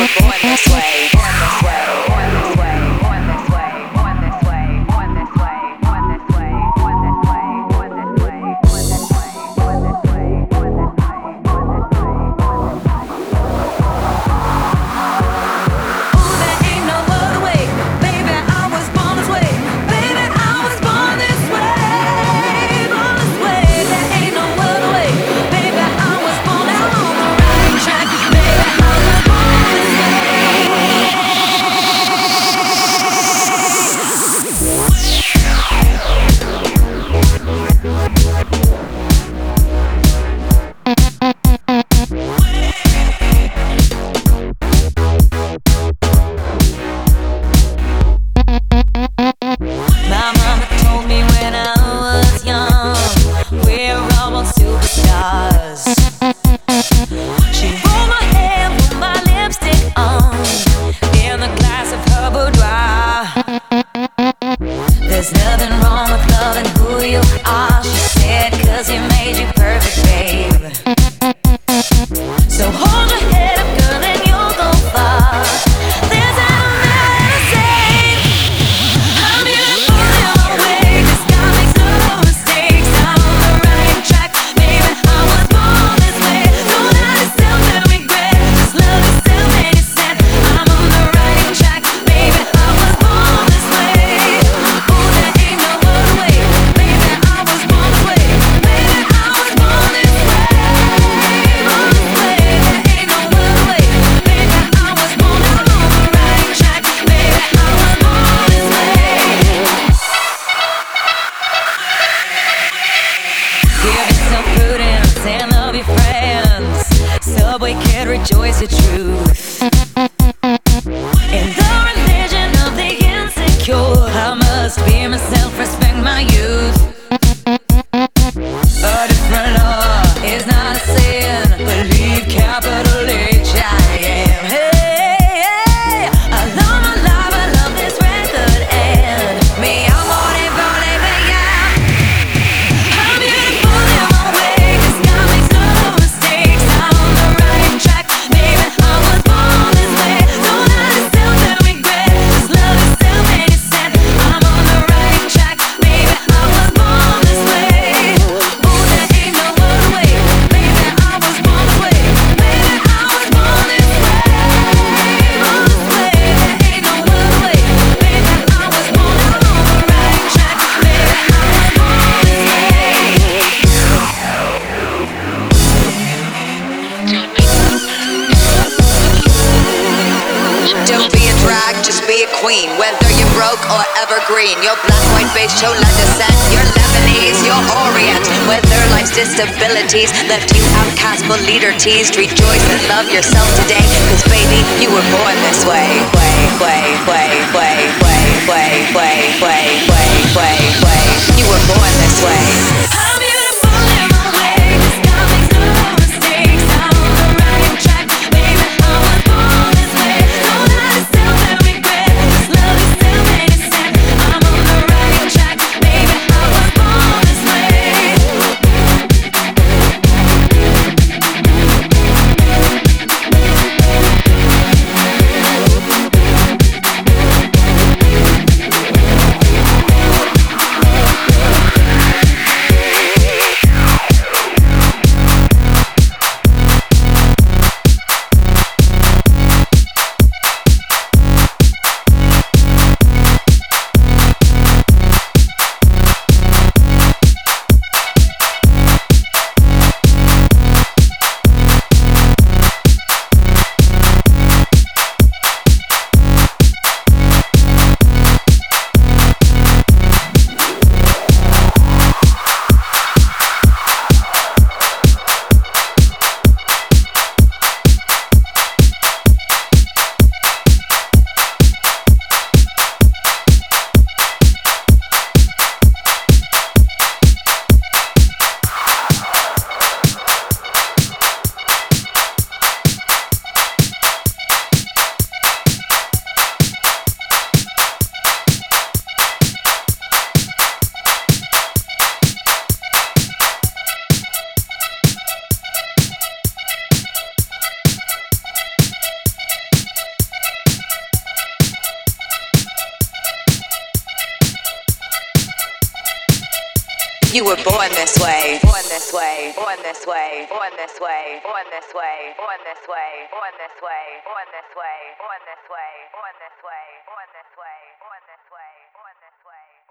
Disabilities left you outcast but leader teased. Rejoice and love yourself today, cause baby, you were born this way. You were born this way. You were born this way. Born this way. Born this way. Born this way. Born this way. Born this way. Born this way. Born this way. Born this way. Born this way. Born this way. Born this way. Born this way.